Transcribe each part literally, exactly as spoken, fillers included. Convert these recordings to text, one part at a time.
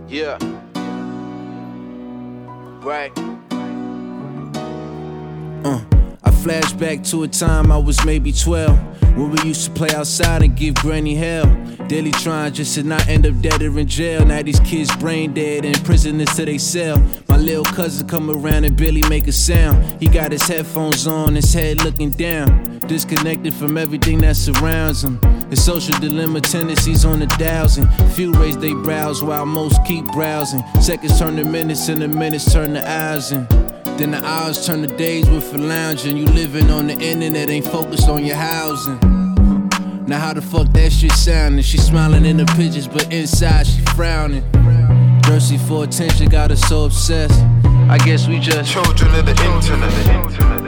Yeah. Right. Uh, I flash back to a time I was maybe twelve, when we used to play outside and give granny hell. Daily trying just to not end up dead or in jail. Now these kids brain dead and prisoners to they cell. My little cousin come around and barely make a sound. He got his headphones on, his head looking down, disconnected from everything that surrounds him. His social dilemma tendencies on the dials, and few raise they brows while most keep browsing. Seconds turn to minutes and the minutes turn to hours, and then the hours turn to days with a lounging. You living on the internet, ain't focused on your housing. Now how the fuck that shit sounding? She smiling in the pictures, but inside she frowning. Thirsty for attention, got her so obsessed. I guess we just children of the internet.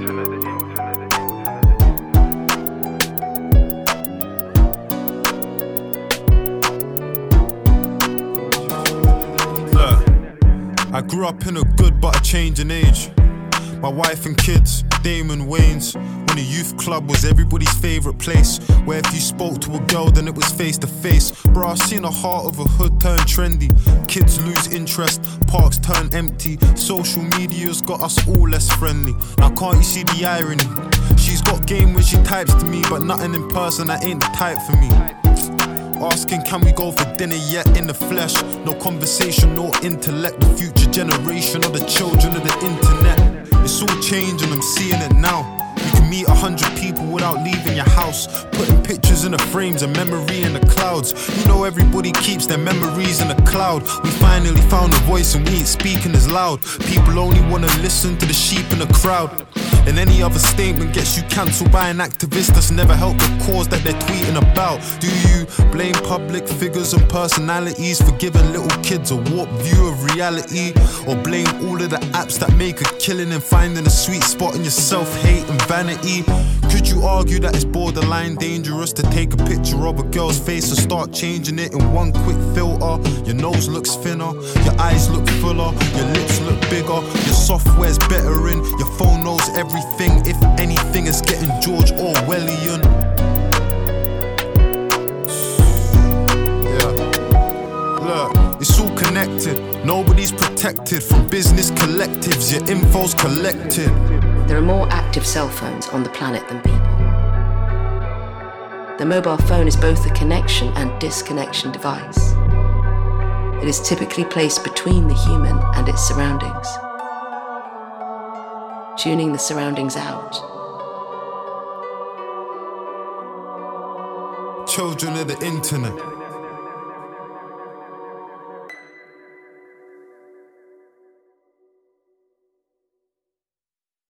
I grew up in a good but a changing age. My wife and kids, Damon Wayans. When the youth club was everybody's favourite place, where if you spoke to a girl then it was face to face. Bro, I seen the heart of a hood turn trendy. Kids lose interest, parks turn empty. Social media's got us all less friendly. Now can't you see the irony? She's got game when she types to me, but nothing in person, that ain't the type for me. Asking can we go for dinner yet in the flesh. No conversation, no intellect. The future generation of the children of the internet. It's all changing, I'm seeing it now. You can meet a hundred people without leaving your house, putting pictures in the frames, a memory in the clouds. You know everybody keeps their memories in the cloud. We finally found a voice and we ain't speaking as loud. People only wanna listen to the sheep in the crowd. And any other statement gets you cancelled by an activist that's never helped the cause that they're tweeting about. Do you blame public figures and personalities for giving little kids a warped view of reality? Or blame all of the apps that make a killing and finding a sweet spot in your self-hate and vanity? Could you argue that it's borderline dangerous to take a picture of a girl's face and start changing it in one quick filter? Your nose looks thinner, your eyes look fuller, your lips look bigger, your software's better in, your phone knows everything. If anything, it's getting George Orwellian. Yeah. Look, it's all connected. Nobody's protected from business collectives. Your info's collected. There are more active cell phones on the planet than people. The mobile phone is both a connection and disconnection device. It is typically placed between the human and its surroundings, tuning the surroundings out. Children of the internet.